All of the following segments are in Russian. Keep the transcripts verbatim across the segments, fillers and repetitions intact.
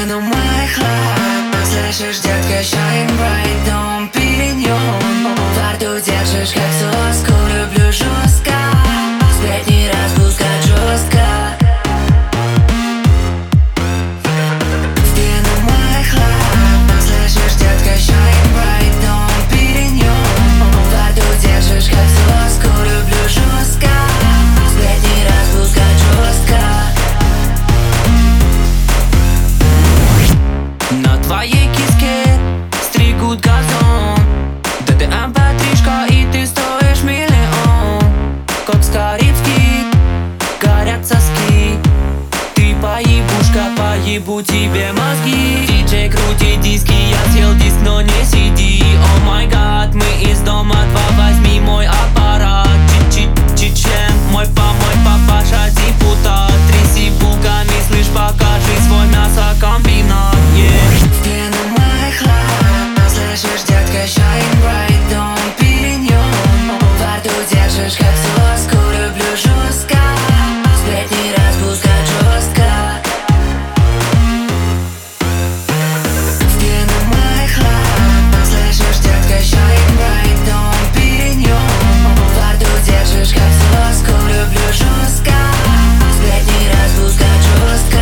стену моих лап. Слышишь, детка, shine bright, дом перенём. Во рту держишь, как соску, люблю жестко. Сплетни распускать жестко. Стену моих лап. Слышишь, детка, shine bright, дом перенём. Во рту держишь, как соску, люблю жестко. Сплетни распускать жестко. На твоей киске стригут газон. Да ты ампатришка, и ты стоишь миллион. Как Скорицкий, горят соски. Ты поебушка, поебу тебе мозги. Диджей, крути диски, я съел диск, но не сиди. О май гад, мы из дома два, возьми мой аппарат. Чи-чи-чи-член, мой па, мой папаша депутат. Тряси булками, слышь, покажи свой мясокомбинат. Стену моих лап. Слышишь, детка, shine bright, дом перенём. Во рту держишь, как соску, люблю жестко. Сплетни распускать жестко. Стену моих лап. Слышишь, детка, shine bright, дом перенём. Во рту держишь, как соску, люблю жестко. Сплетни распускать жестко.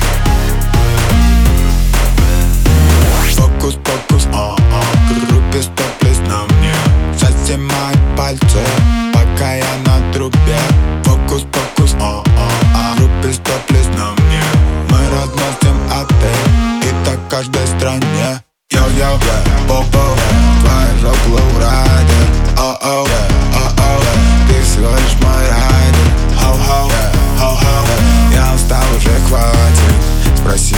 Фокус, фокус, а-а, группе стоп-лист на мне. Совсем мои пальцы, пока я на трубе. Фокус, фокус, а-а, группе стоп-лист на мне. Мы разносим отель, и так в каждой стране. Йо-йо, бо-бо, твой рок лоурайдер. О-о, о-о, ты всего лишь мой райдер. Хоу-хоу, хоу-хоу, я устал, уже хватит. Спроси